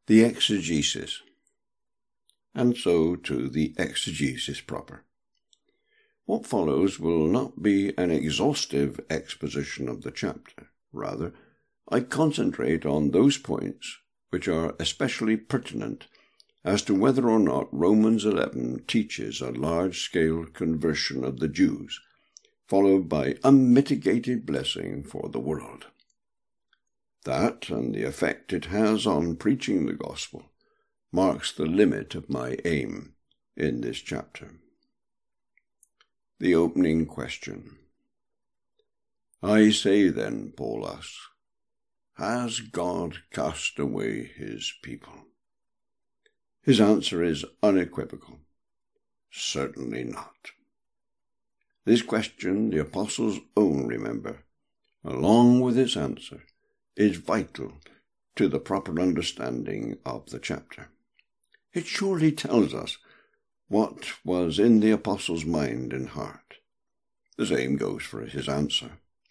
The exegesis. And so to the exegesis proper. What follows will not be an exhaustive exposition of the chapter. Rather, I concentrate on those points which are especially pertinent as to whether or not Romans 11 teaches a large-scale conversion of the Jews, followed by unmitigated blessing for the world. That, and the effect it has on preaching the gospel, marks the limit of my aim in this chapter. The opening question. I say then, Paul asks, has God cast away his people? His answer is unequivocal. Certainly not. This question, the apostles' own, remember, along with its answer, is vital to the proper understanding of the chapter. It surely tells us what was in the apostle's mind and heart. The same goes for his answer.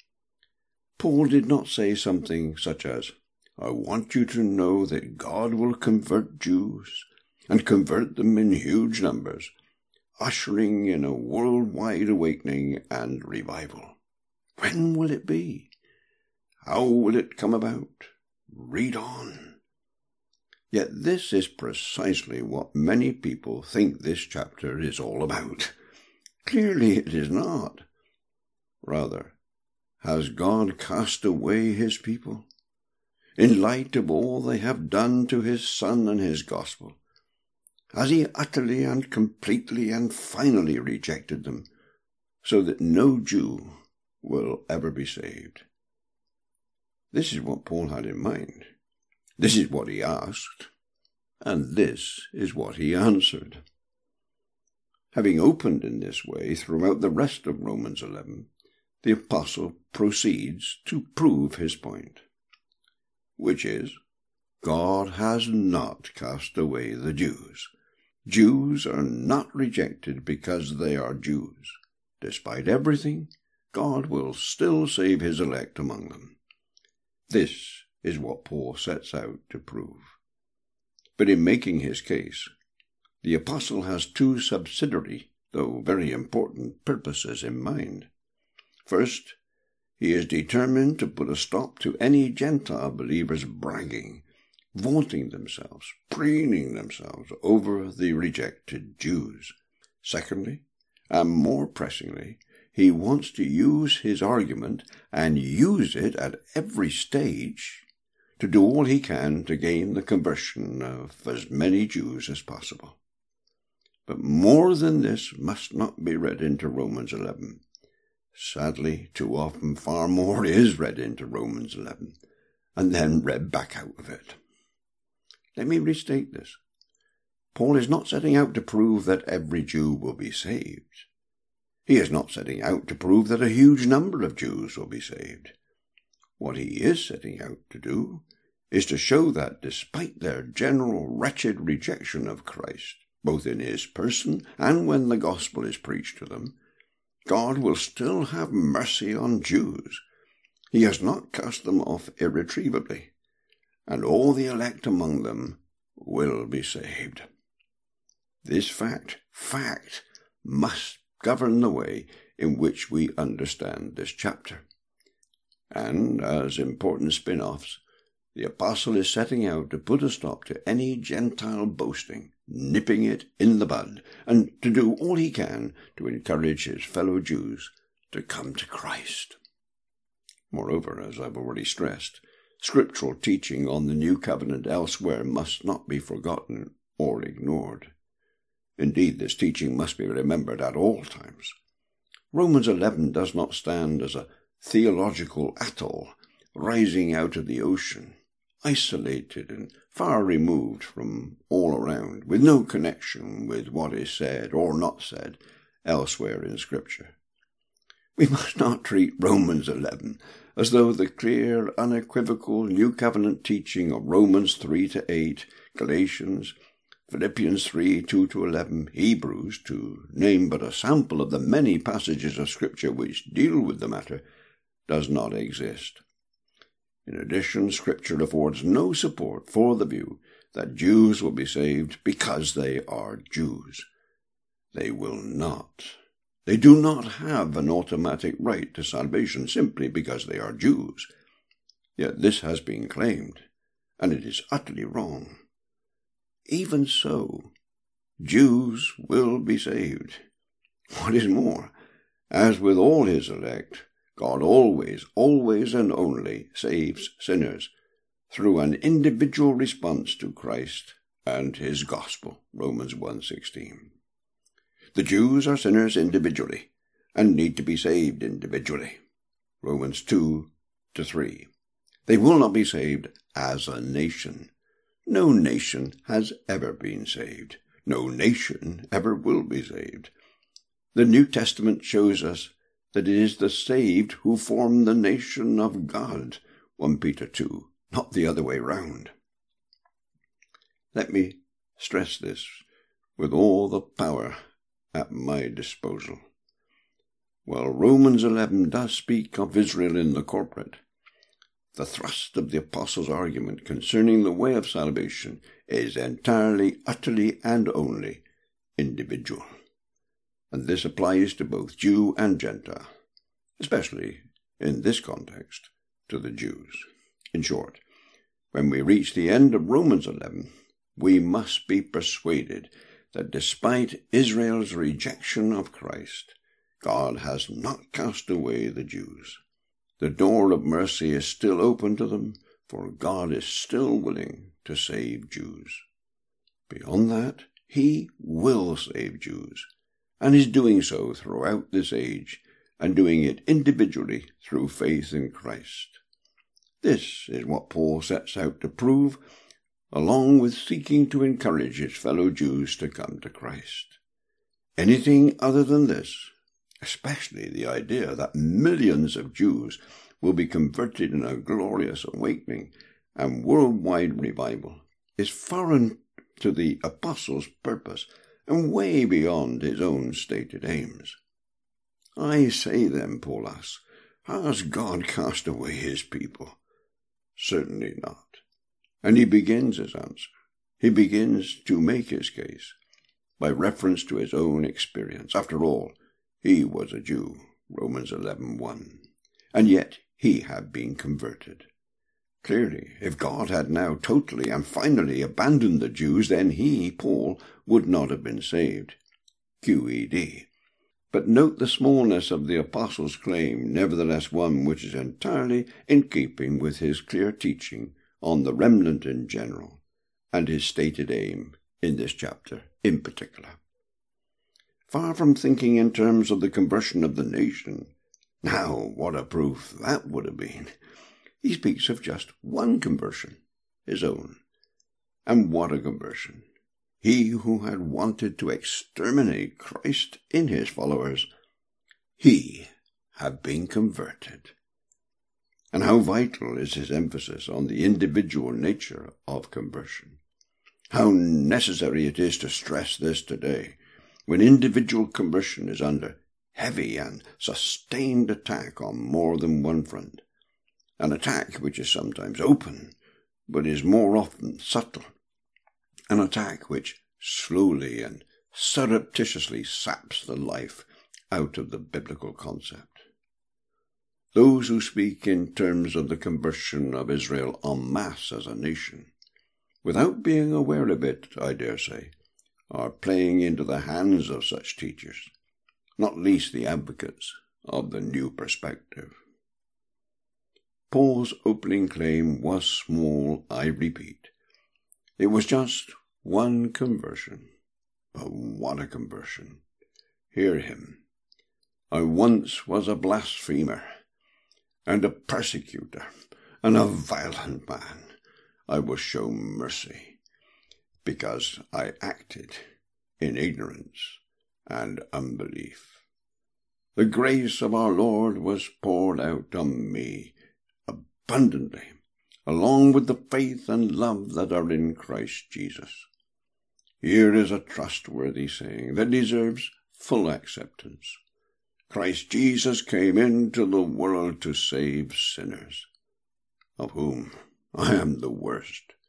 Paul did not say something such as, I want you to know that God will convert Jews, and convert them in huge numbers, ushering in a worldwide awakening and revival. When will it be? How will it come about? Read on. Yet this is precisely what many people think this chapter is all about. Clearly it is not. Rather, has God cast away his people? In light of all they have done to his Son and his gospel, has he utterly and completely and finally rejected them, so that no Jew will ever be saved? This is what Paul had in mind. This is what he asked, and this is what he answered. Having opened in this way throughout the rest of Romans 11, the apostle proceeds to prove his point, which is, God has not cast away the Jews. Jews are not rejected because they are Jews. Despite everything, God will still save his elect among them. This is what Paul sets out to prove. But in making his case, the apostle has two subsidiary, though very important, purposes in mind. First, he is determined to put a stop to any Gentile believers bragging, vaunting themselves, preening themselves over the rejected Jews. Secondly, and more pressingly, he wants to use his argument, and use it at every stage, to do all he can to gain the conversion of as many Jews as possible. But more than this must not be read into Romans 11. Sadly, too often far more is read into Romans 11, and then read back out of it. Let me restate this. Paul is not setting out to prove that every Jew will be saved. He is not setting out to prove that a huge number of Jews will be saved. What he is setting out to do is to show that despite their general wretched rejection of Christ, both in his person and when the gospel is preached to them, God will still have mercy on Jews. He has not cast them off irretrievably, and all the elect among them will be saved. This fact must govern the way in which we understand this chapter. And, as important spin-offs, the apostle is setting out to put a stop to any Gentile boasting, nipping it in the bud, and to do all he can to encourage his fellow Jews to come to Christ. Moreover, as I've already stressed, scriptural teaching on the new covenant elsewhere must not be forgotten or ignored. Indeed, this teaching must be remembered at all times. Romans 11 does not stand as a theological atoll rising out of the ocean, isolated and far removed from all around, with no connection with what is said or not said elsewhere in Scripture. We must not treat Romans 11 as though the clear, unequivocal New Covenant teaching of Romans 3-8, Galatians, Philippians 3, 2-11, Hebrews, to name but a sample of the many passages of Scripture which deal with the matter, does not exist. In addition, Scripture affords no support for the view that Jews will be saved because they are Jews. They will not. They do not have an automatic right to salvation simply because they are Jews. Yet this has been claimed, and it is utterly wrong. Even so, Jews will be saved. What is more, as with all his elect, God always and only saves sinners through an individual response to Christ and his gospel, Romans 1:16. The Jews are sinners individually and need to be saved individually, Romans 2-3. They will not be saved as a nation. No nation has ever been saved. No nation ever will be saved. The New Testament shows us that it is the saved who form the nation of God, 1 Peter 2, not the other way round. Let me stress this with all the power at my disposal. While Romans 11 does speak of Israel in the corporate, the thrust of the apostles' argument concerning the way of salvation is entirely, utterly, and only individual. And this applies to both Jew and Gentile, especially in this context to the Jews. In short, when we reach the end of Romans 11, we must be persuaded that despite Israel's rejection of Christ, God has not cast away the Jews. The door of mercy is still open to them, for God is still willing to save Jews. Beyond that, he will save Jews, and is doing so throughout this age, and doing it individually through faith in Christ. This is what Paul sets out to prove, along with seeking to encourage his fellow Jews to come to Christ. Anything other than this, especially the idea that millions of Jews will be converted in a glorious awakening and worldwide revival, is foreign to the apostle's purpose and way beyond his own stated aims. I say then, Paul asks, has God cast away his people? Certainly not. And he begins his answer. He begins to make his case by reference to his own experience. After all, he was a Jew, Romans 11:1, and yet he had been converted. Clearly, if God had now totally and finally abandoned the Jews, then he, Paul, would not have been saved. QED. But note the smallness of the apostle's claim, nevertheless one which is entirely in keeping with his clear teaching on the remnant in general, and his stated aim in this chapter in particular. Far from thinking in terms of the conversion of the nation, now what a proof that would have been, he speaks of just one conversion, his own. And what a conversion! He who had wanted to exterminate Christ in his followers, he had been converted. And how vital is his emphasis on the individual nature of conversion. How necessary it is to stress this today, when individual conversion is under heavy and sustained attack on more than one front. An attack which is sometimes open, but is more often subtle. An attack which slowly and surreptitiously saps the life out of the biblical concept. Those who speak in terms of the conversion of Israel en masse as a nation, without being aware of it, I dare say, are playing into the hands of such teachers, not least the advocates of the new perspective. Paul's opening claim was small, I repeat. It was just one conversion. But what a conversion! Hear him. I once was a blasphemer, and a persecutor, and a violent man. I was shown mercy, because I acted in ignorance and unbelief. The grace of our Lord was poured out on me abundantly, along with the faith and love that are in Christ Jesus. Here is a trustworthy saying that deserves full acceptance. Christ Jesus came into the world to save sinners, of whom I am the worst.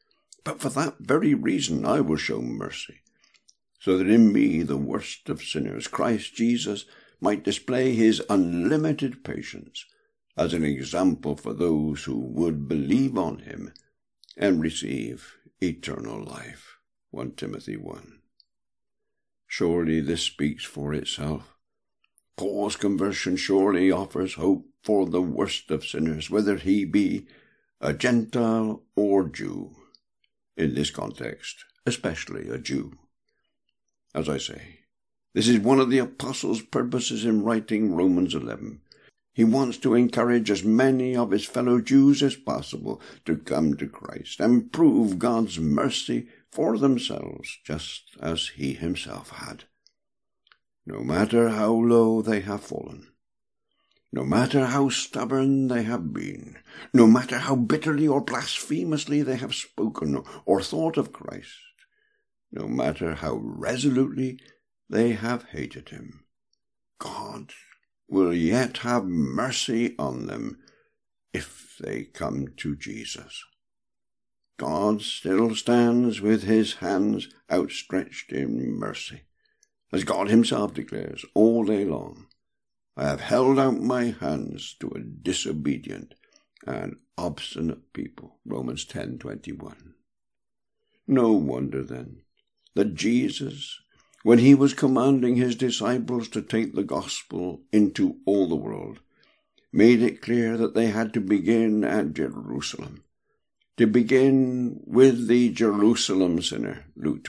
But for that very reason I will show mercy, so that in me, the worst of sinners, Christ Jesus might display his unlimited patience as an example for those who would believe on him and receive eternal life. 1 Timothy 1. Surely this speaks for itself. Paul's conversion surely offers hope for the worst of sinners, whether he be a Gentile or Jew. In this context, especially a Jew. As I say, this is one of the apostles' purposes in writing Romans 11. He wants to encourage as many of his fellow Jews as possible to come to Christ and prove God's mercy for themselves, just as he himself had. No matter how low they have fallen, no matter how stubborn they have been, no matter how bitterly or blasphemously they have spoken or thought of Christ, no matter how resolutely they have hated him, God will yet have mercy on them if they come to Jesus. God still stands with his hands outstretched in mercy, as God himself declares all day long, I have held out my hands to a disobedient and obstinate people. Romans 10:21. No wonder, then, that Jesus, when he was commanding his disciples to take the gospel into all the world, made it clear that they had to begin at Jerusalem, to begin with the Jerusalem sinner, Luke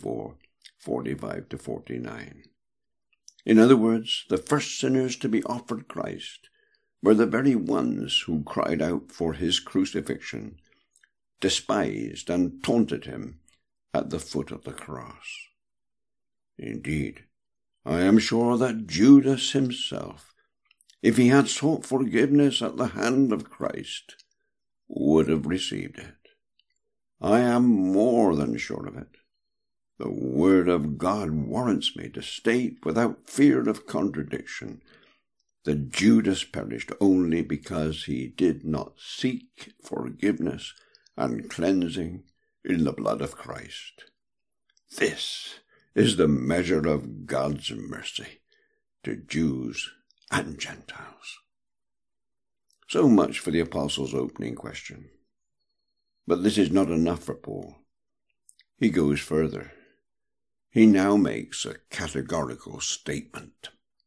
24:45-49. In other words, the first sinners to be offered Christ were the very ones who cried out for his crucifixion, despised and taunted him at the foot of the cross. Indeed, I am sure that Judas himself, if he had sought forgiveness at the hand of Christ, would have received it. I am more than sure of it. The Word of God warrants me to state without fear of contradiction that Judas perished only because he did not seek forgiveness and cleansing in the blood of Christ. This is the measure of God's mercy to Jews and Gentiles. So much for the apostle's opening question. But this is not enough for Paul. He goes further. He now makes a categorical statement.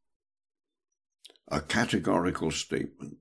A categorical statement.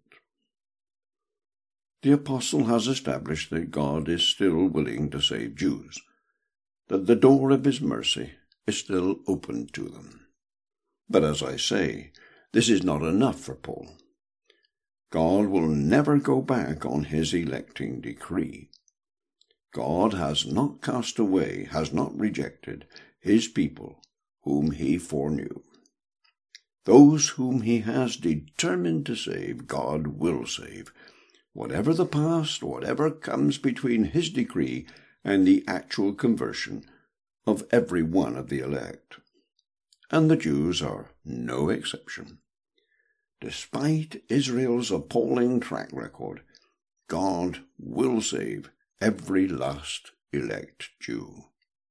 The apostle has established that God is still willing to save Jews, that the door of his mercy is still open to them. But as I say, this is not enough for Paul. God will never go back on his electing decree. God has not cast away, has not rejected his people whom he foreknew. Those whom he has determined to save, God will save, whatever the past, whatever comes between his decree and the actual conversion of every one of the elect. And the Jews are no exception. Despite Israel's appalling track record, God will save every last elect Jew.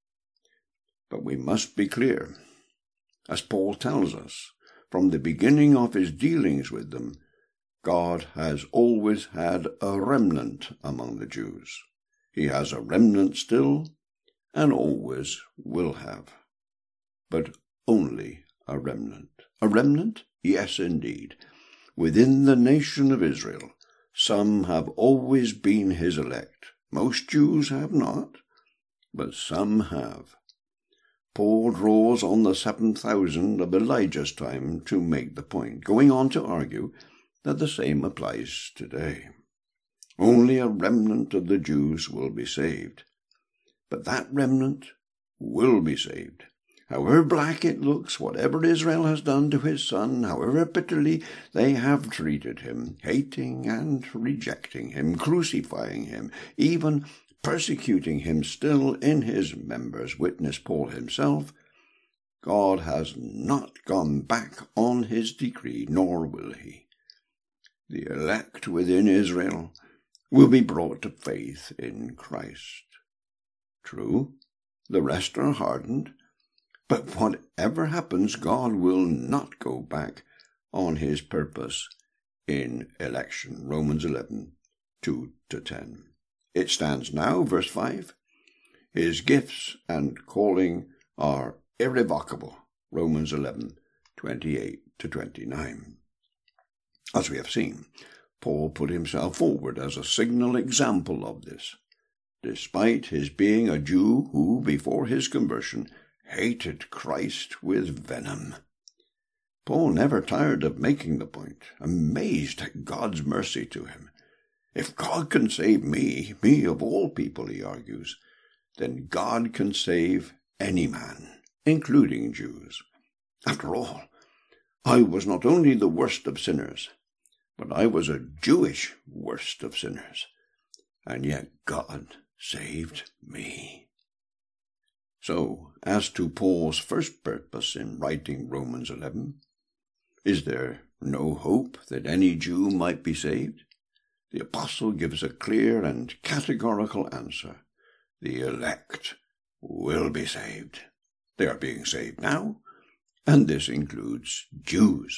But we must be clear, as Paul tells us, from the beginning of his dealings with them, God has always had a remnant among the Jews. He has a remnant still, and always will have. But only a remnant. A remnant? Yes, indeed. Within the nation of Israel, some have always been his elect. Most Jews have not, but some have. Paul draws on the 7,000 of Elijah's time to make the point, going on to argue that the same applies today. Only a remnant of the Jews will be saved. But that remnant will be saved. However black it looks, whatever Israel has done to his son, however bitterly they have treated him, hating and rejecting him, crucifying him, even persecuting him still in his members, witness Paul himself, God has not gone back on his decree, nor will he. The elect within Israel will be brought to faith in Christ. True, the rest are hardened, but whatever happens, God will not go back on his purpose in election. Romans 11, 2-10. It stands now, verse 5. His gifts and calling are irrevocable. Romans 11, 28-29. As we have seen, Paul put himself forward as a signal example of this, despite his being a Jew who, before his conversion, hated Christ with venom. Paul never tired of making the point, amazed at God's mercy to him. If God can save me of all people, he argues, then God can save any man, including Jews. After all, I was not only the worst of sinners, but I was a Jewish worst of sinners, and yet God saved me. So, as to Paul's first purpose in writing Romans 11, is there no hope that any Jew might be saved? The apostle gives a clear and categorical answer. The elect will be saved. They are being saved now, and this includes Jews.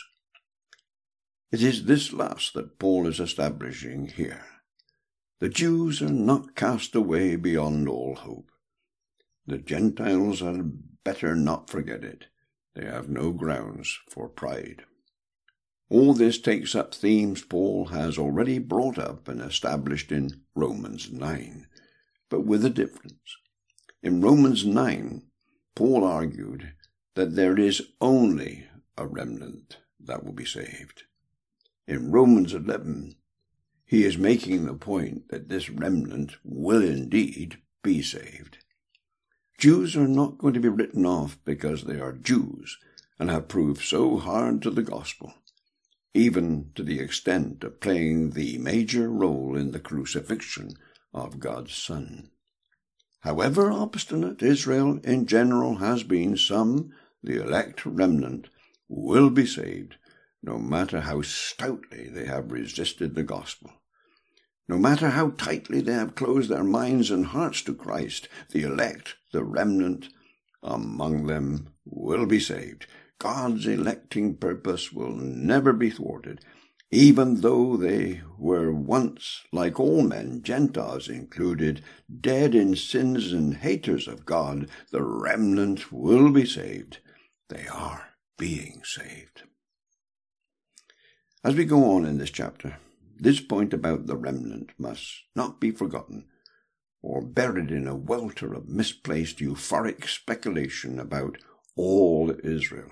It is this last that Paul is establishing here. The Jews are not cast away beyond all hope. The Gentiles had better not forget it. They have no grounds for pride. All this takes up themes Paul has already brought up and established in Romans 9, but with a difference. In Romans 9, Paul argued that there is only a remnant that will be saved. In Romans 11, he is making the point that this remnant will indeed be saved. Jews are not going to be written off because they are Jews and have proved so hard to the gospel, even to the extent of playing the major role in the crucifixion of God's Son. However obstinate Israel in general has been, some, the elect remnant, will be saved, no matter how stoutly they have resisted the gospel. No matter how tightly they have closed their minds and hearts to Christ, the elect, the remnant among them, will be saved. God's electing purpose will never be thwarted. Even though they were once, like all men, Gentiles included, dead in sins and haters of God, the remnant will be saved. They are being saved. As we go on in this chapter, this point about the remnant must not be forgotten or buried in a welter of misplaced euphoric speculation about all Israel.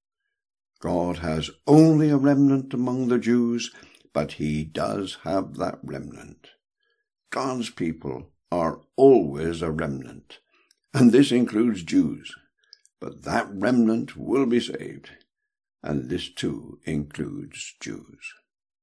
God has only a remnant among the Jews, but he does have that remnant. God's people are always a remnant, and this includes Jews, but that remnant will be saved, and this too includes Jews.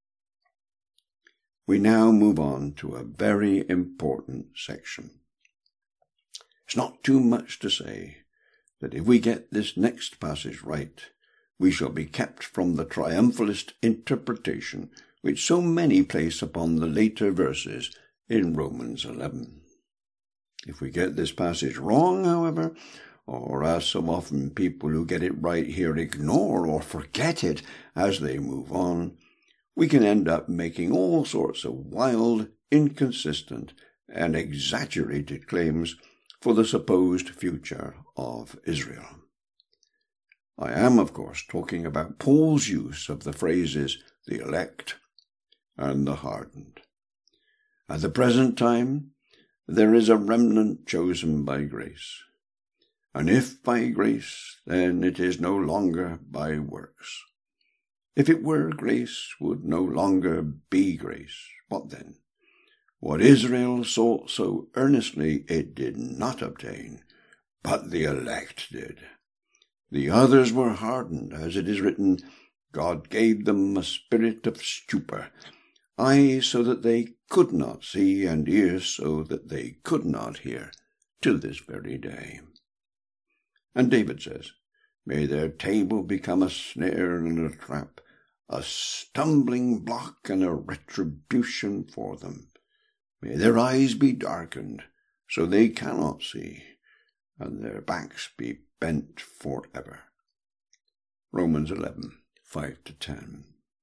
We now move on to a very important section. It's not too much to say that if we get this next passage right, we shall be kept from the triumphalist interpretation which so many place upon the later verses in Romans 11. If we get this passage wrong, however, or as so often people who get it right here ignore or forget it as they move on, we can end up making all sorts of wild, inconsistent, and exaggerated claims for the supposed future of Israel. I am, of course, talking about Paul's use of the phrases the elect and the hardened. At the present time, there is a remnant chosen by grace. And if by grace, then it is no longer by works. If it were, grace would no longer be grace. What then? What Israel sought so earnestly it did not obtain, but the elect did. The others were hardened, as it is written, God gave them a spirit of stupor, eyes so that they could not see, and ears so that they could not hear, to this very day. And David says, may their table become a snare and a trap, a stumbling block and a retribution for them. May their eyes be darkened, so they cannot see, and their backs be bent forever. Romans 11, 5-10.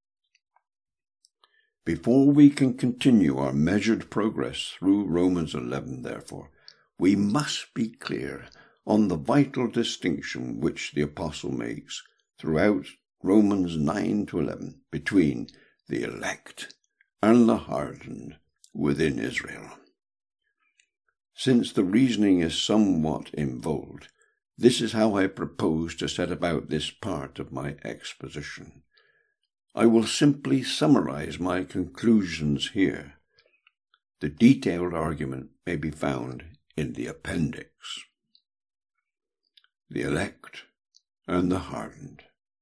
Before we can continue our measured progress through Romans 11, therefore, we must be clear on the vital distinction which the apostle makes throughout Romans 9-11 between the elect and the hardened within Israel. Since the reasoning is somewhat involved, this is how I propose to set about this part of my exposition. I will simply summarize my conclusions here. The detailed argument may be found in the appendix. The elect and the hardened.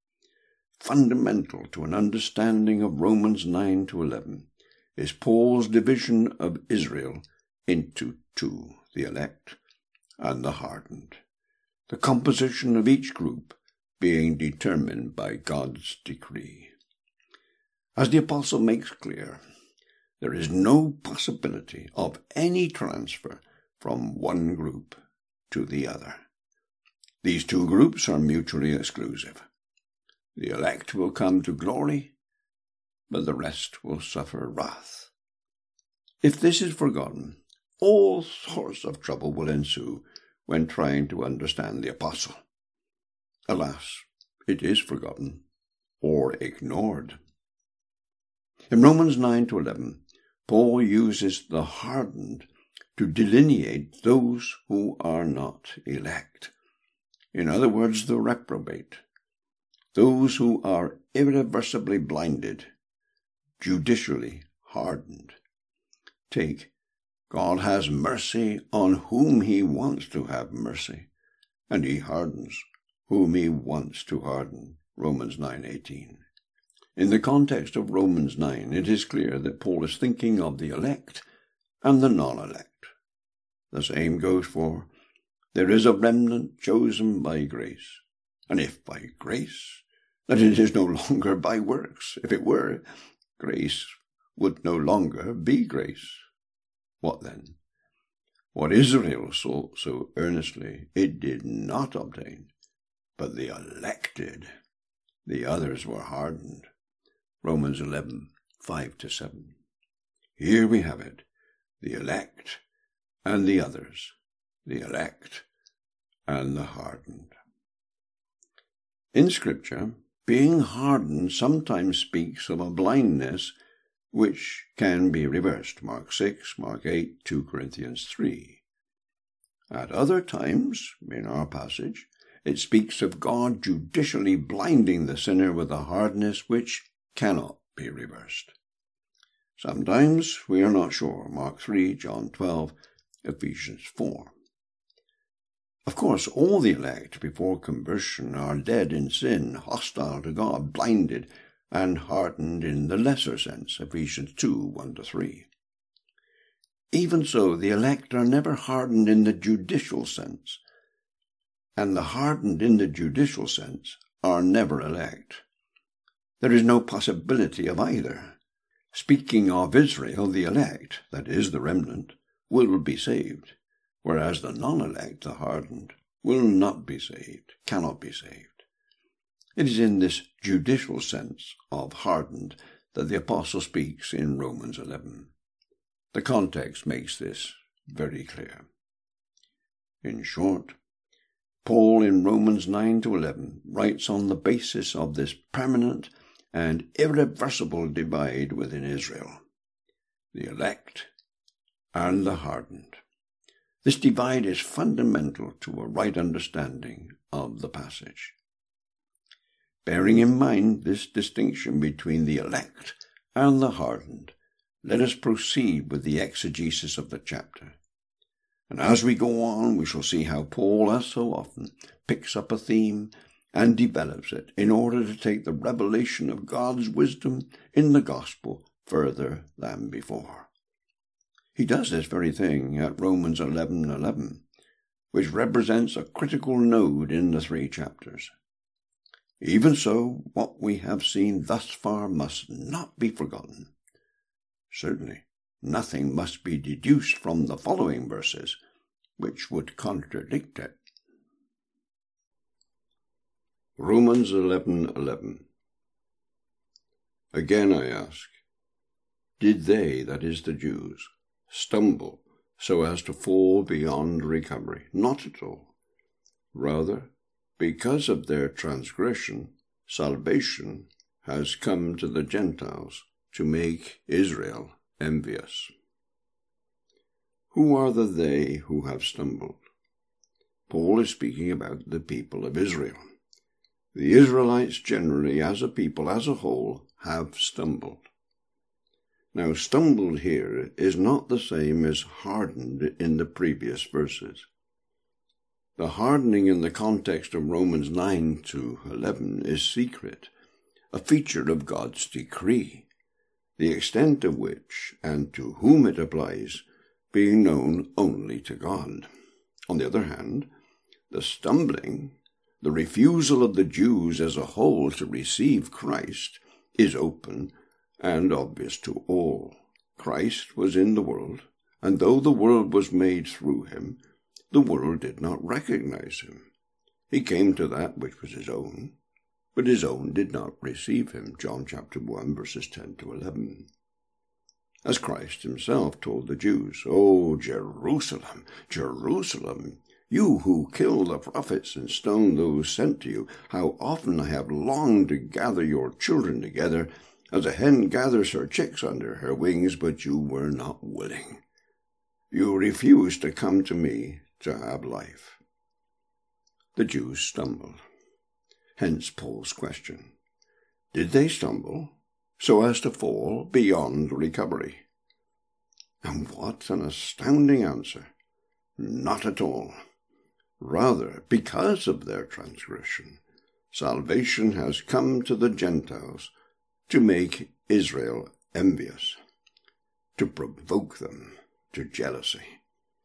Fundamental to an understanding of Romans 9-11 is Paul's division of Israel into two, the elect and the hardened, the composition of each group being determined by God's decree. As the apostle makes clear, there is no possibility of any transfer from one group to the other. These two groups are mutually exclusive. The elect will come to glory, but the rest will suffer wrath. If this is forgotten, all sorts of trouble will ensue when trying to understand the apostle. Alas, it is forgotten or ignored. In Romans 9-11, Paul uses the hardened to delineate those who are not elect. In other words, the reprobate, those who are irreversibly blinded, judicially hardened. Take, God has mercy on whom he wants to have mercy, and he hardens whom he wants to harden. Romans 9:18. In the context of Romans 9, it is clear that Paul is thinking of the elect and the non-elect. The same goes for, there is a remnant chosen by grace, and if by grace, then it is no longer by works. If it were, grace would no longer be grace. What then? What Israel sought so earnestly, it did not obtain, but the elected. The others were hardened. Romans 11, 5-7. Here we have it, the elect and the others, the elect and the hardened. In Scripture, being hardened sometimes speaks of a blindness which can be reversed. Mark 6, Mark 8, 2 Corinthians 3. At other times, in our passage, it speaks of God judicially blinding the sinner with a hardness which cannot be reversed. Sometimes we are not sure. Mark 3, John 12, Ephesians 4. Of course, all the elect before conversion are dead in sin, hostile to God, blinded, and hardened in the lesser sense, Ephesians 2, 1-3. Even so, the elect are never hardened in the judicial sense, and the hardened in the judicial sense are never elect. There is no possibility of either. Speaking of Israel, the elect, that is the remnant, will be saved, whereas the non-elect, the hardened, will not be saved, cannot be saved. It is in this judicial sense of hardened that the apostle speaks in Romans 11. The context makes this very clear. In short, Paul in Romans 9-11 writes on the basis of this permanent and irreversible divide within Israel, the elect and the hardened. This divide is fundamental to a right understanding of the passage. Bearing in mind this distinction between the elect and the hardened, let us proceed with the exegesis of the chapter. And as we go on, we shall see how Paul, as so often, picks up a theme and develops it in order to take the revelation of God's wisdom in the gospel further than before. He does this very thing at Romans 11:11, which represents a critical node in the 3 chapters. Even so, what we have seen thus far must not be forgotten. Certainly, nothing must be deduced from the following verses which would contradict it. Romans 11:11. Again I ask, did they, that is the Jews, stumble so as to fall beyond recovery? Not at all. Rather, because of their transgression, salvation has come to the Gentiles to make Israel envious. Who are the they who have stumbled? Paul is speaking about the people of Israel. The Israelites generally, as a people, as a whole, have stumbled. Now, stumbled here is not the same as hardened in the previous verses. The hardening in the context of Romans 9-11 is secret, a feature of God's decree, the extent of which and to whom it applies being known only to God. On the other hand, the stumbling, the refusal of the Jews as a whole to receive Christ, is open and obvious to all. Christ was in the world, and though the world was made through him, the world did not recognize him. He came to that which was his own, but his own did not receive him. John chapter 1, verses 10-11. As Christ himself told the Jews, "O Jerusalem, Jerusalem, you who kill the prophets and stone those sent to you, how often I have longed to gather your children together, as a hen gathers her chicks under her wings, but you were not willing. You refused to come to me to have life." The Jews stumbled. Hence Paul's question. Did they stumble so as to fall beyond recovery? And what an astounding answer. Not at all. Rather, because of their transgression, salvation has come to the Gentiles to make Israel envious, to provoke them to jealousy.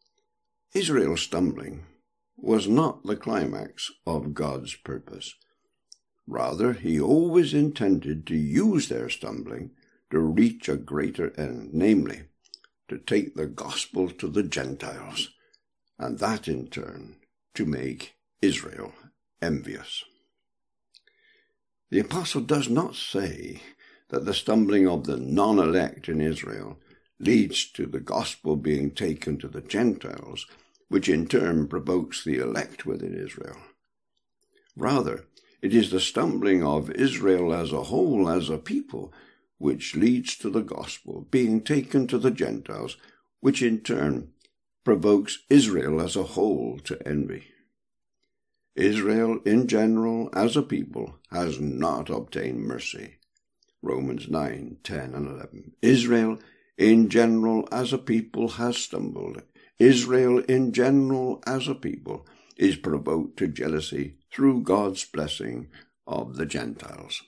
Israel's stumbling was not the climax of God's purpose. Rather, he always intended to use their stumbling to reach a greater end, namely, to take the gospel to the Gentiles, and that in turn to make Israel envious. The apostle does not say that the stumbling of the non-elect in Israel leads to the gospel being taken to the Gentiles, which in turn provokes the elect within Israel. Rather, it is the stumbling of Israel as a whole, as a people, which leads to the gospel being taken to the Gentiles, which in turn provokes Israel as a whole to envy. Israel in general, as a people, has not obtained mercy. Romans 9:10-11. Israel in general, as a people, has stumbled. Israel in general, as a people, is provoked to jealousy through God's blessing of the Gentiles.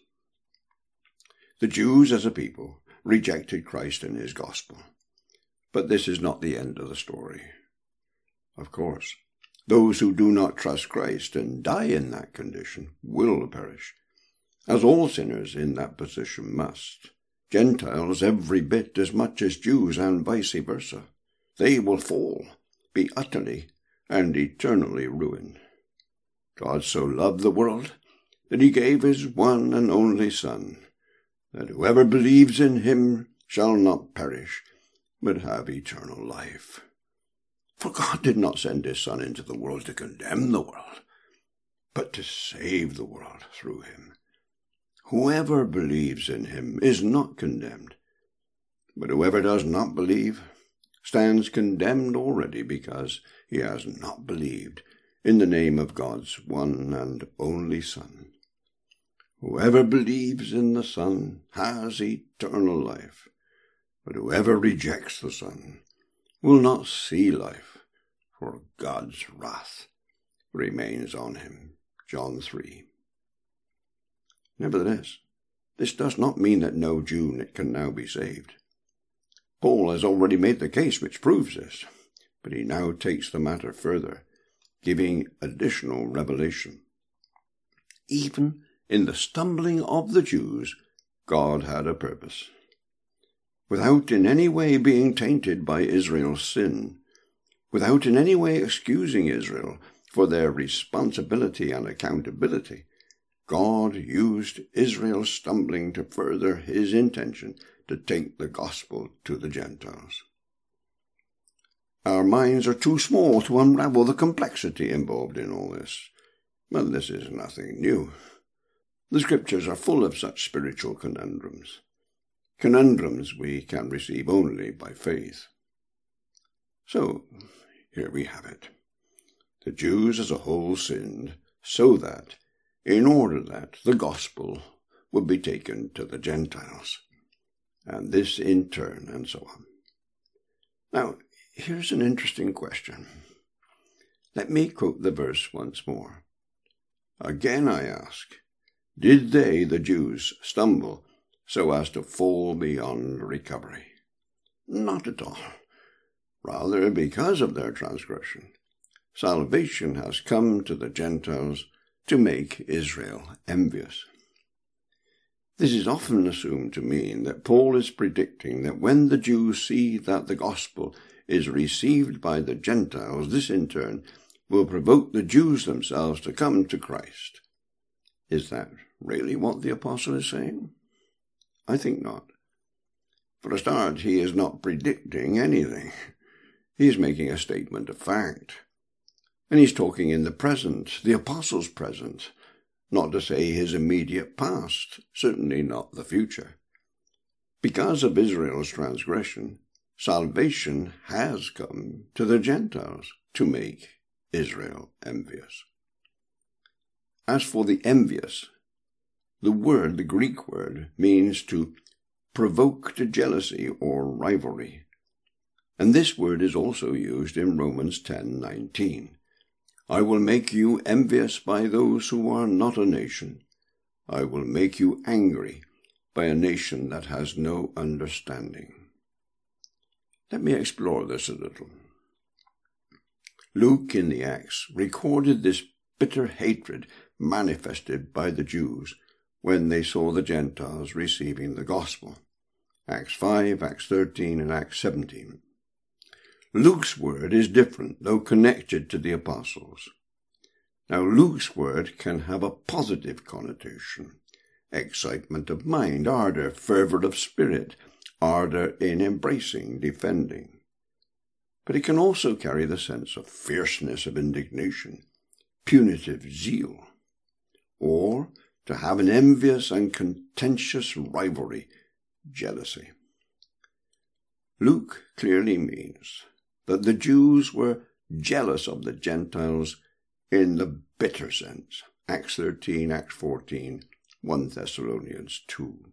The Jews, as a people, rejected Christ and his gospel. But this is not the end of the story. Of course, those who do not trust Christ and die in that condition will perish, as all sinners in that position must. Gentiles every bit as much as Jews and vice versa. They will fall, be utterly and eternally ruined. God so loved the world that he gave his one and only Son, that whoever believes in him shall not perish, but have eternal life. For God did not send his Son into the world to condemn the world, but to save the world through him. Whoever believes in him is not condemned, but whoever does not believe stands condemned already, because he has not believed in the name of God's one and only Son. Whoever believes in the Son has eternal life, but whoever rejects the Son will not see life, for God's wrath remains on him. John 3. Nevertheless, this does not mean that no Jew can now be saved. Paul has already made the case which proves this, but he now takes the matter further, giving additional revelation. Even in the stumbling of the Jews, God had a purpose. Without in any way being tainted by Israel's sin, without in any way excusing Israel for their responsibility and accountability, God used Israel's stumbling to further his intention to take the gospel to the Gentiles. Our minds are too small to unravel the complexity involved in all this. Well, this is nothing new. The Scriptures are full of such spiritual conundrums. Conundrums we can receive only by faith. So, here we have it. The Jews as a whole sinned in order that the gospel would be taken to the Gentiles, and this in turn, and so on. Now, here's an interesting question. Let me quote the verse once more. Again I ask, did they, the Jews, stumble so as to fall beyond recovery? Not at all. Rather, because of their transgression, salvation has come to the Gentiles to make Israel envious. This is often assumed to mean that Paul is predicting that when the Jews see that the gospel is received by the Gentiles, this in turn will provoke the Jews themselves to come to Christ. Is that really what the apostle is saying? I think not. For a start, he is not predicting anything. He is making a statement of fact. And he's talking in the present, the apostle's present, not to say his immediate past, certainly not the future. Because of Israel's transgression, salvation has come to the Gentiles to make Israel envious. As for the envious, the Greek word, means to provoke to jealousy or rivalry. And this word is also used in Romans 10:19. I will make you envious by those who are not a nation. I will make you angry by a nation that has no understanding. Let me explore this a little. Luke in the Acts recorded this bitter hatred manifested by the Jews when they saw the Gentiles receiving the gospel. Acts 5, Acts 13, and Acts 17. Luke's word is different, though connected to the apostles. Now, Luke's word can have a positive connotation: excitement of mind, ardor, fervor of spirit, ardor in embracing, defending. But it can also carry the sense of fierceness of indignation, punitive zeal, or to have an envious and contentious rivalry, jealousy. Luke clearly means that the Jews were jealous of the Gentiles in the bitter sense. Acts 13, Acts 14, 1 Thessalonians 2.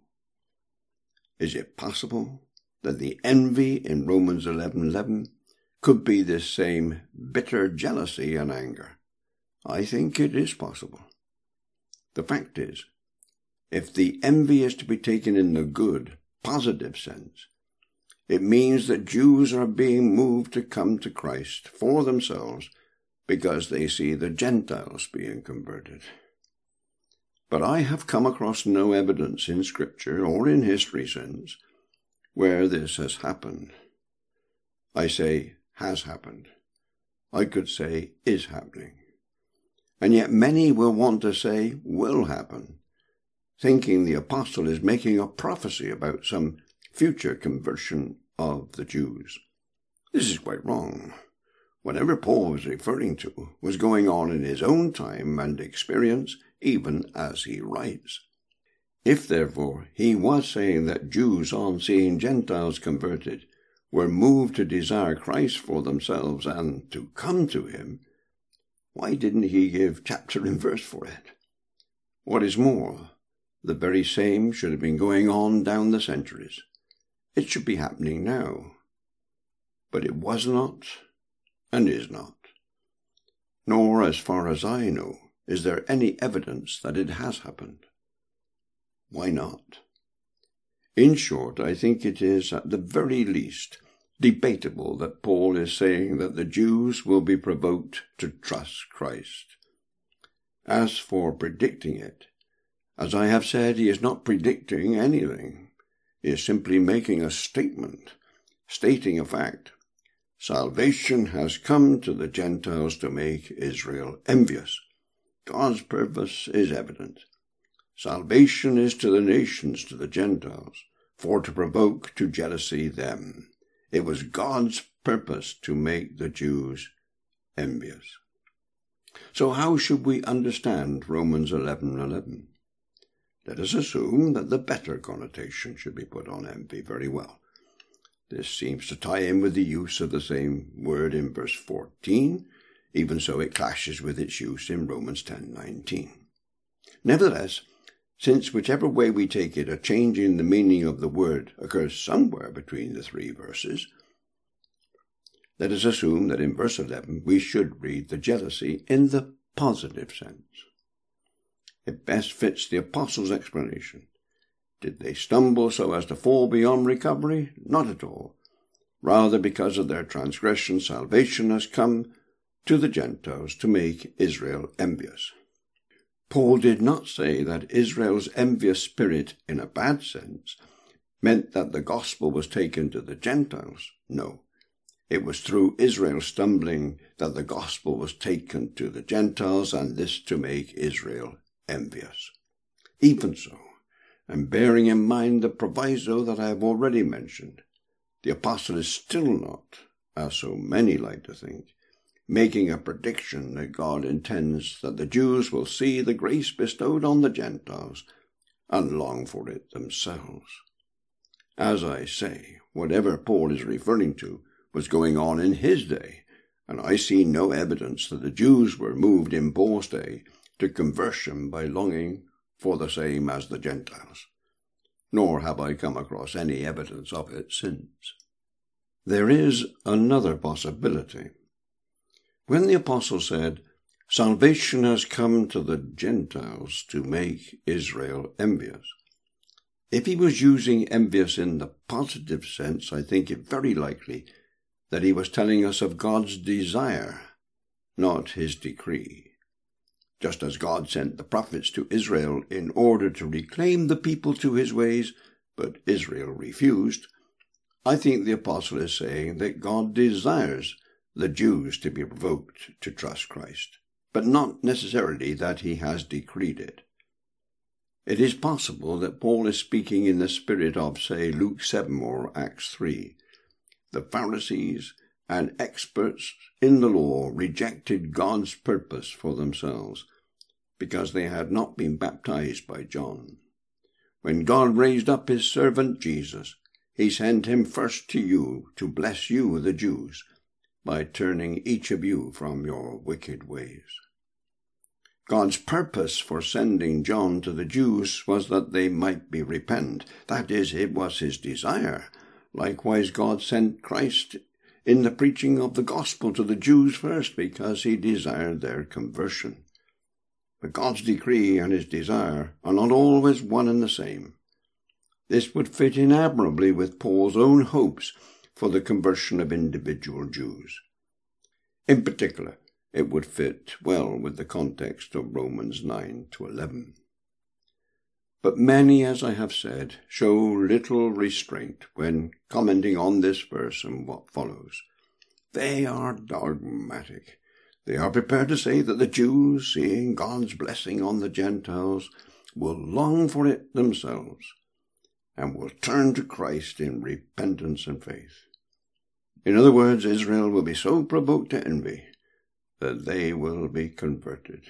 Is it possible that the envy in Romans 11:11 could be this same bitter jealousy and anger? I think it is possible. The fact is, if the envy is to be taken in the good, positive sense, it means that Jews are being moved to come to Christ for themselves because they see the Gentiles being converted. But I have come across no evidence in Scripture or in history since where this has happened. I say has happened. I could say is happening. And yet many will want to say will happen, thinking the apostle is making a prophecy about some future conversion of the Jews. This is quite wrong. Whatever Paul was referring to was going on in his own time and experience, even as he writes. If, therefore, he was saying that Jews, on seeing Gentiles converted, were moved to desire Christ for themselves and to come to him, why didn't he give chapter and verse for it? What is more, the very same should have been going on down the centuries. It should be happening now. But it was not, and is not. Nor, as far as I know, is there any evidence that it has happened. Why not? In short, I think it is, at the very least, debatable that Paul is saying that the Jews will be provoked to trust Christ. As for predicting it, as I have said, he is not predicting anything. He is simply making a statement, stating a fact. Salvation has come to the Gentiles to make Israel envious. God's purpose is evident. Salvation is to the nations, to the Gentiles, for to provoke to jealousy them. It was God's purpose to make the Jews envious. So how should we understand Romans 11:11? Let us assume that the better connotation should be put on envy. Very well. This seems to tie in with the use of the same word in verse 14. Even so, it clashes with its use in Romans 10:19. Nevertheless, since whichever way we take it, a change in the meaning of the word occurs somewhere between the three verses, let us assume that in verse 11 we should read the jealousy in the positive sense. It best fits the apostles' explanation. Did they stumble so as to fall beyond recovery? Not at all. Rather, because of their transgression, salvation has come to the Gentiles to make Israel envious. Paul did not say that Israel's envious spirit, in a bad sense, meant that the gospel was taken to the Gentiles. No. It was through Israel's stumbling that the gospel was taken to the Gentiles, and this to make Israel envious. Even so, and bearing in mind the proviso that I have already mentioned, the apostle is still not, as so many like to think, making a prediction that God intends that the Jews will see the grace bestowed on the Gentiles and long for it themselves. As I say, whatever Paul is referring to was going on in his day, and I see no evidence that the Jews were moved in Paul's day to conversion by longing for the same as the Gentiles, nor have I come across any evidence of it since. There is another possibility. When the apostle said, "Salvation has come to the Gentiles to make Israel envious," if he was using envious in the positive sense, I think it very likely that he was telling us of God's desire, not his decree. Just as God sent the prophets to Israel in order to reclaim the people to his ways, but Israel refused, I think the apostle is saying that God desires the Jews to be provoked to trust Christ, but not necessarily that he has decreed it. It is possible that Paul is speaking in the spirit of, say, Luke 7 or Acts 3. The Pharisees and experts in the law rejected God's purpose for themselves because they had not been baptized by John. When God raised up his servant Jesus, he sent him first to you to bless you, the Jews, by turning each of you from your wicked ways. God's purpose for sending John to the Jews was that they might be repentant. That is, it was his desire. Likewise, God sent Christ in the preaching of the gospel to the Jews first, because he desired their conversion. But God's decree and his desire are not always one and the same. This would fit in admirably with Paul's own hopes for the conversion of individual Jews. In particular, it would fit well with the context of Romans 9-11. But many, as I have said, show little restraint when commenting on this verse and what follows. They are dogmatic. They are prepared to say that the Jews, seeing God's blessing on the Gentiles, will long for it themselves and will turn to Christ in repentance and faith. In other words, Israel will be so provoked to envy that they will be converted.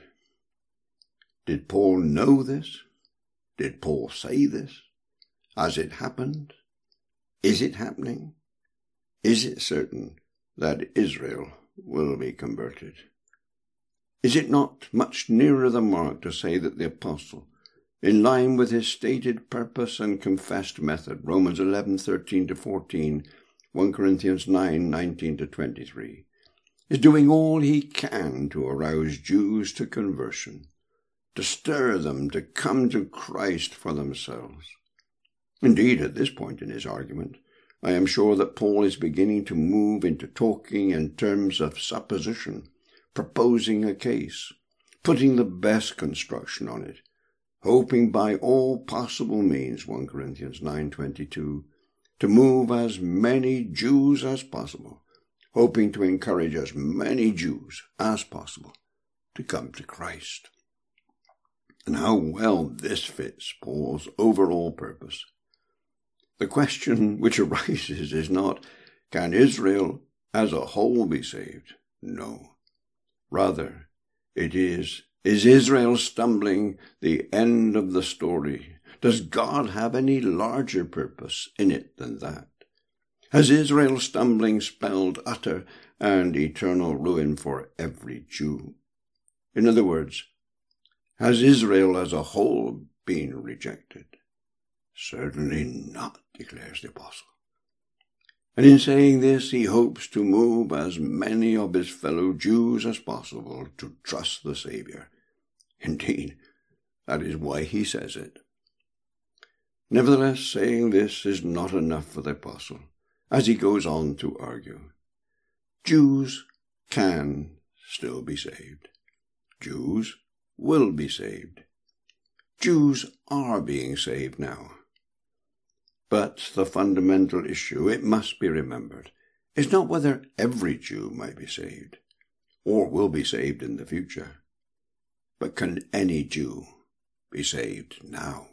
Did Paul know this? Did Paul say this? Has it happened? Is it happening? Is it certain that Israel will be converted? Is it not much nearer the mark to say that the apostle, in line with his stated purpose and confessed method, Romans 11:13-14, 1 Corinthians 9:19-23, is doing all he can to arouse Jews to conversion, to stir them to come to Christ for themselves? Indeed, at this point in his argument, I am sure that Paul is beginning to move into talking in terms of supposition, proposing a case, putting the best construction on it, hoping by all possible means, 1 Corinthians 9:22, to move as many Jews as possible, hoping to encourage as many Jews as possible to come to Christ. And how well this fits Paul's overall purpose. The question which arises is not, can Israel as a whole be saved? No. Rather, it is Israel stumbling the end of the story? Does God have any larger purpose in it than that? Has Israel stumbling spelled utter and eternal ruin for every Jew? In other words, has Israel as a whole been rejected? Certainly not, declares the apostle. And in saying this, he hopes to move as many of his fellow Jews as possible to trust the Savior. Indeed, that is why he says it. Nevertheless, saying this is not enough for the apostle, as he goes on to argue. Jews can still be saved. Jews will be saved. Jews are being saved now. But the fundamental issue, it must be remembered, is not whether every Jew might be saved, or will be saved in the future, but can any Jew be saved now?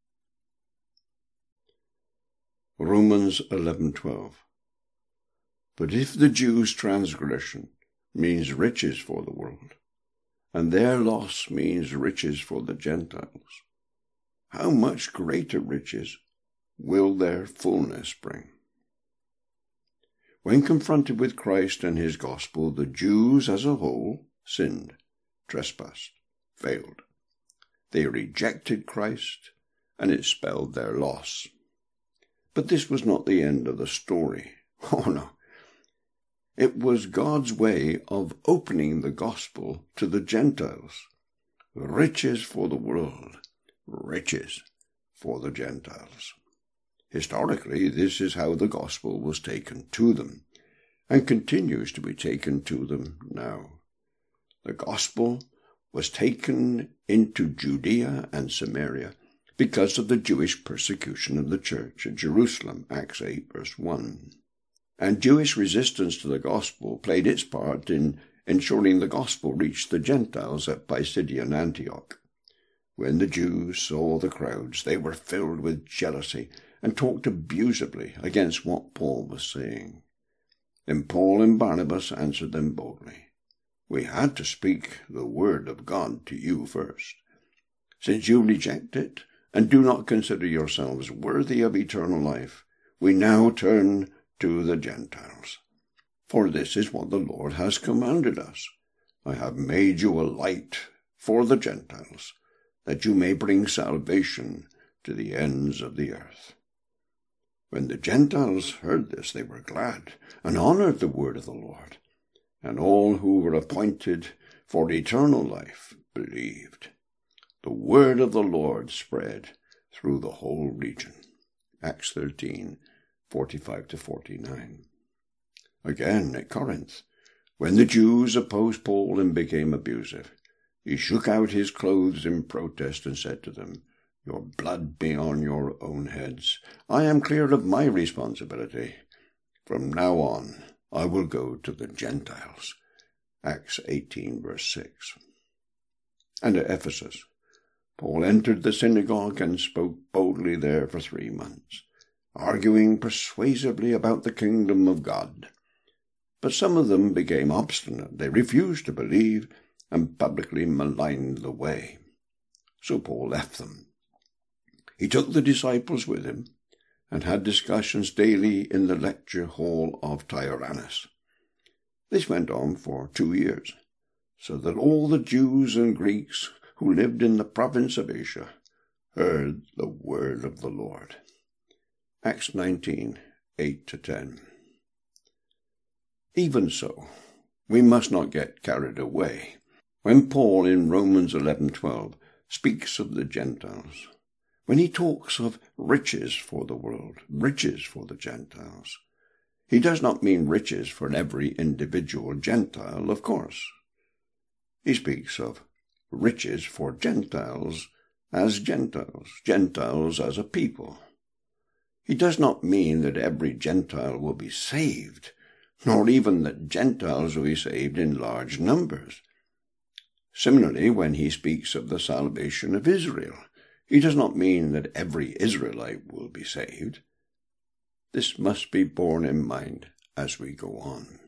Romans 11:12. But if the Jews' transgression means riches for the world, and their loss means riches for the Gentiles, how much greater riches will their fullness bring? When confronted with Christ and his gospel, the Jews as a whole sinned, trespassed, failed. They rejected Christ, and it spelled their loss. But this was not the end of the story. Oh no. It was God's way of opening the gospel to the Gentiles. Riches for the world, riches for the Gentiles. Historically, this is how the gospel was taken to them, and continues to be taken to them now. The gospel was taken into Judea and Samaria because of the Jewish persecution of the church at Jerusalem, Acts 8, verse 1. And Jewish resistance to the gospel played its part in ensuring the gospel reached the Gentiles at Pisidian Antioch. When the Jews saw the crowds, they were filled with jealousy and talked abusively against what Paul was saying. Then Paul and Barnabas answered them boldly. We had to speak the word of God to you first. Since you reject it and do not consider yourselves worthy of eternal life, we now turn to the Gentiles. For this is what the Lord has commanded us. I have made you a light for the Gentiles, that you may bring salvation to the ends of the earth. When the Gentiles heard this, they were glad and honored the word of the Lord, and all who were appointed for eternal life believed. The word of the Lord spread through the whole region. Acts 13:45-49. Again, at Corinth, when the Jews opposed Paul and became abusive, he shook out his clothes in protest and said to them, Your blood be on your own heads. I am clear of my responsibility. From now on, I will go to the Gentiles. Acts 18, verse 6. And at Ephesus, Paul entered the synagogue and spoke boldly there for 3 months, arguing persuasively about the kingdom of God. But some of them became obstinate. They refused to believe and publicly maligned the way. So Paul left them. He took the disciples with him and had discussions daily in the lecture hall of Tyrannus. This went on for 2 years, so that all the Jews and Greeks who lived in the province of Asia heard the word of the Lord. Acts 19:8-10. Even so, we must not get carried away. When Paul in Romans 11:12 speaks of the Gentiles, when he talks of riches for the world, riches for the Gentiles, he does not mean riches for every individual Gentile, of course. He speaks of riches for Gentiles, Gentiles as a people. He does not mean that every Gentile will be saved, nor even that Gentiles will be saved in large numbers. Similarly, when he speaks of the salvation of Israel, he does not mean that every Israelite will be saved. This must be borne in mind as we go on.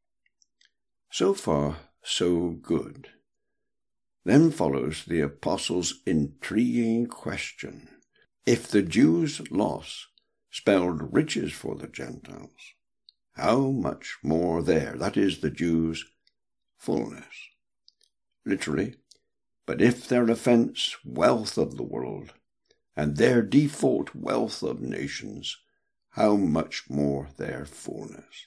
So far, so good. Then follows the apostle's intriguing question. If the Jews' loss spelled riches for the Gentiles, how much more there, that is, the Jews' fullness. Literally, but if their offence wealth of the world, and their default wealth of nations, how much more their fullness.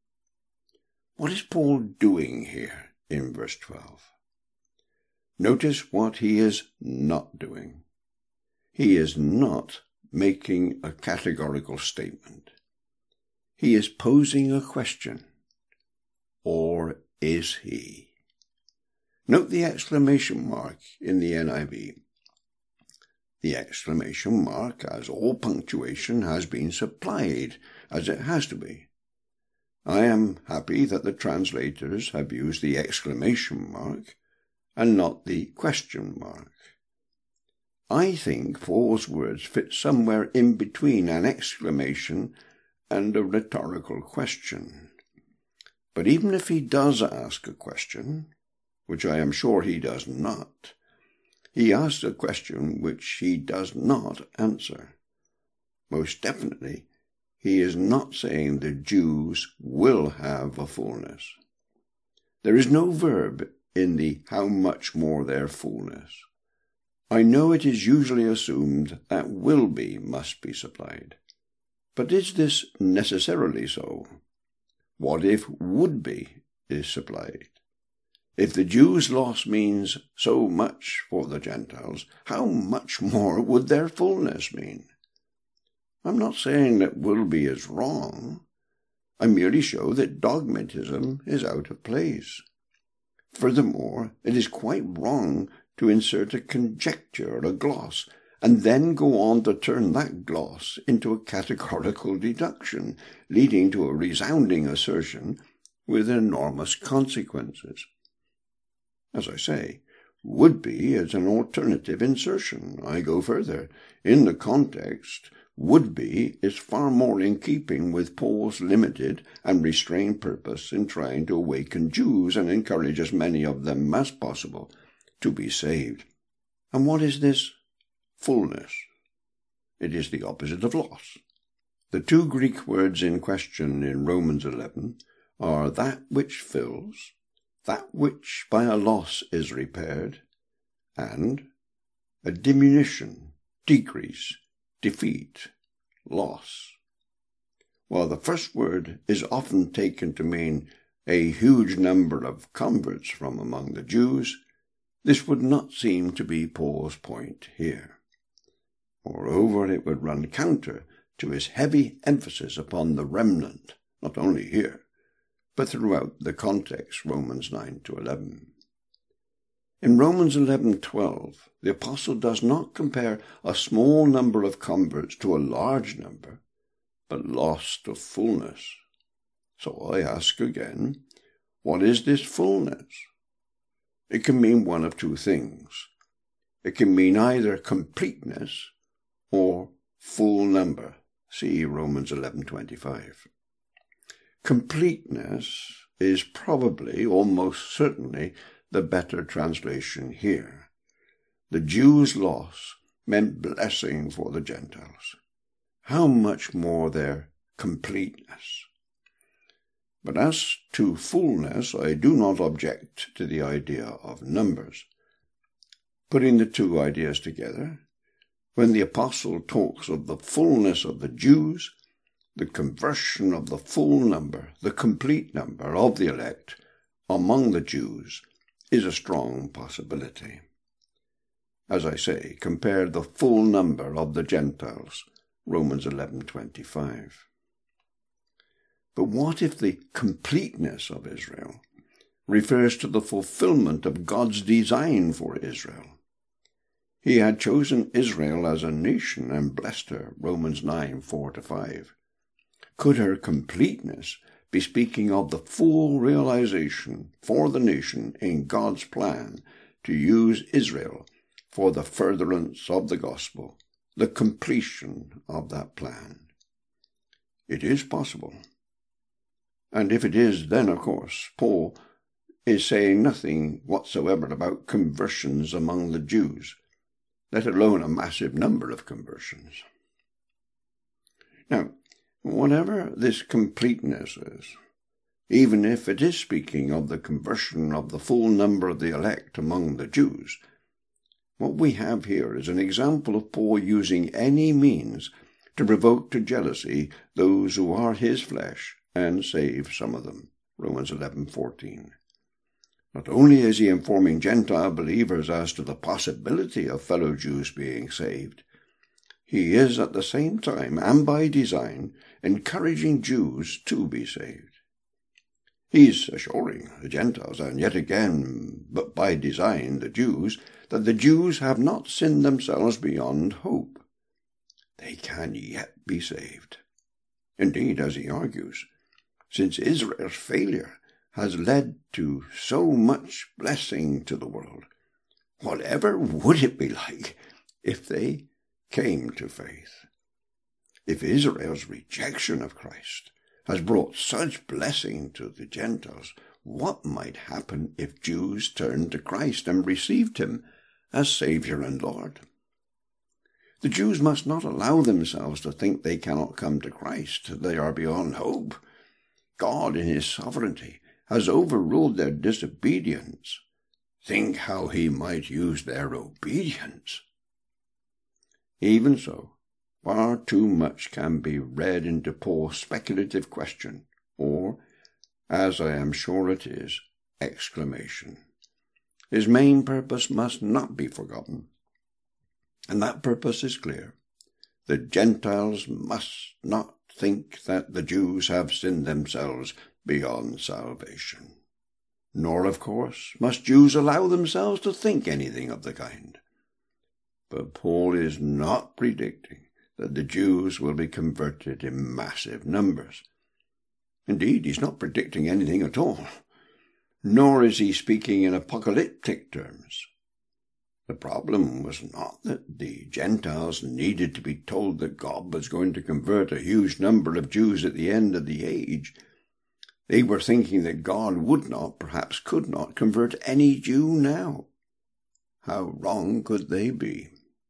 What is Paul doing here in verse 12? Notice what he is not doing. He is not making a categorical statement. He is posing a question. Or is he? Note the exclamation mark in the NIV. The exclamation mark, as all punctuation, has been supplied, as it has to be. I am happy that the translators have used the exclamation mark and not the question mark. I think Paul's words fit somewhere in between an exclamation and a rhetorical question. But even if he does ask a question, which I am sure he does not, he asks a question which he does not answer. Most definitely, he is not saying the Jews will have a fullness. There is no verb in the how much more their fullness. I know it is usually assumed that will be must be supplied. But is this necessarily so? What if would be is supplied? If the Jews' loss means so much for the Gentiles, how much more would their fullness mean? I'm not saying that will be is wrong. I merely show that dogmatism is out of place. Furthermore, it is quite wrong to insert a conjecture or a gloss, and then go on to turn that gloss into a categorical deduction, leading to a resounding assertion with enormous consequences. As I say, would be is an alternative insertion. I go further. In the context, would be is far more in keeping with Paul's limited and restrained purpose in trying to awaken Jews and encourage as many of them as possible to be saved. And what is this fullness? It is the opposite of loss. The two Greek words in question in Romans 11 are that which fills, that which by a loss is repaired, and a diminution, decrease, defeat, loss. While the first word is often taken to mean a huge number of converts from among the Jews, this would not seem to be Paul's point here. Moreover, it would run counter to his heavy emphasis upon the remnant, not only here, but throughout the context Romans 9 to 11. In Romans 11:12, the apostle does not compare a small number of converts to a large number, but loss to fullness. So I ask again, what is this fullness? It can mean one of two things. It can mean either completeness or full number. See Romans 11:25. Completeness is probably, almost certainly, the better translation here. The Jews' loss meant blessing for the Gentiles. How much more their completeness? But as to fullness, I do not object to the idea of numbers. Putting the two ideas together, when the apostle talks of the fullness of the Jews, the conversion of the full number, the complete number of the elect among the Jews is a strong possibility. As I say, compare the full number of the Gentiles, Romans 11:25. But what if the completeness of Israel refers to the fulfillment of God's design for Israel? He had chosen Israel as a nation and blessed her, Romans 9:4-5. Could her completeness be speaking of the full realization for the nation in God's plan to use Israel for the furtherance of the gospel, the completion of that plan. It is possible. And if it is, then, of course, Paul is saying nothing whatsoever about conversions among the Jews, let alone a massive number of conversions. Now, whatever this completeness is, even if it is speaking of the conversion of the full number of the elect among the Jews, what we have here is an example of Paul using any means to provoke to jealousy those who are his flesh and save some of them. Romans 11:14. Not only is he informing Gentile believers as to the possibility of fellow Jews being saved, he is at the same time, and by design, encouraging Jews to be saved. He's assuring the Gentiles, and yet again, but by design, the Jews, that the Jews have not sinned themselves beyond hope. They can yet be saved. Indeed, as he argues, since Israel's failure has led to so much blessing to the world, whatever would it be like if they came to faith? If Israel's rejection of Christ has brought such blessing to the Gentiles, what might happen if Jews turned to Christ and received him as Saviour and Lord? The Jews must not allow themselves to think they cannot come to Christ. They are beyond hope. God, in his sovereignty, has overruled their disobedience. Think how he might use their obedience. Even so, far too much can be read into Paul's speculative question, or, as I am sure it is, exclamation. His main purpose must not be forgotten, and that purpose is clear. The Gentiles must not think that the Jews have sinned themselves beyond salvation. Nor, of course, must Jews allow themselves to think anything of the kind. But Paul is not predicting that the Jews will be converted in massive numbers. Indeed, he's not predicting anything at all, nor is he speaking in apocalyptic terms. The problem was not that the Gentiles needed to be told that God was going to convert a huge number of Jews at the end of the age. They were thinking that God would not, perhaps could not, convert any Jew now. How wrong could they be?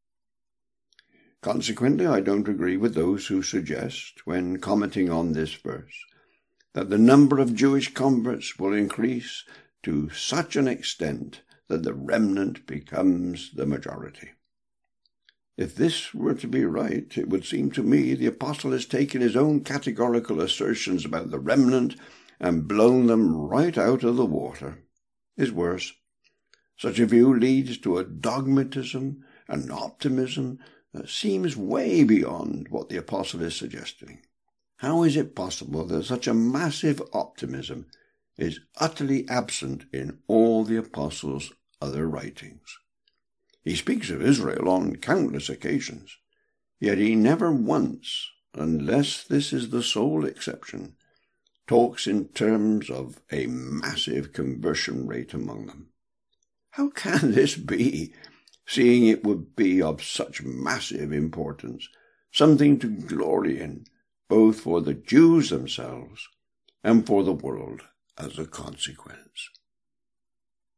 Consequently, I don't agree with those who suggest, when commenting on this verse, that the number of Jewish converts will increase to such an extent that the remnant becomes the majority. If this were to be right, it would seem to me the apostle has taken his own categorical assertions about the remnant and blown them right out of the water. Is worse. Such a view leads to a dogmatism and optimism that seems way beyond what the apostle is suggesting. How is it possible that such a massive optimism is utterly absent in all the apostle's other writings? He speaks of Israel on countless occasions, yet he never once, unless this is the sole exception, talks in terms of a massive conversion rate among them. How can this be, seeing it would be of such massive importance, something to glory in, both for the Jews themselves and for the world as a consequence?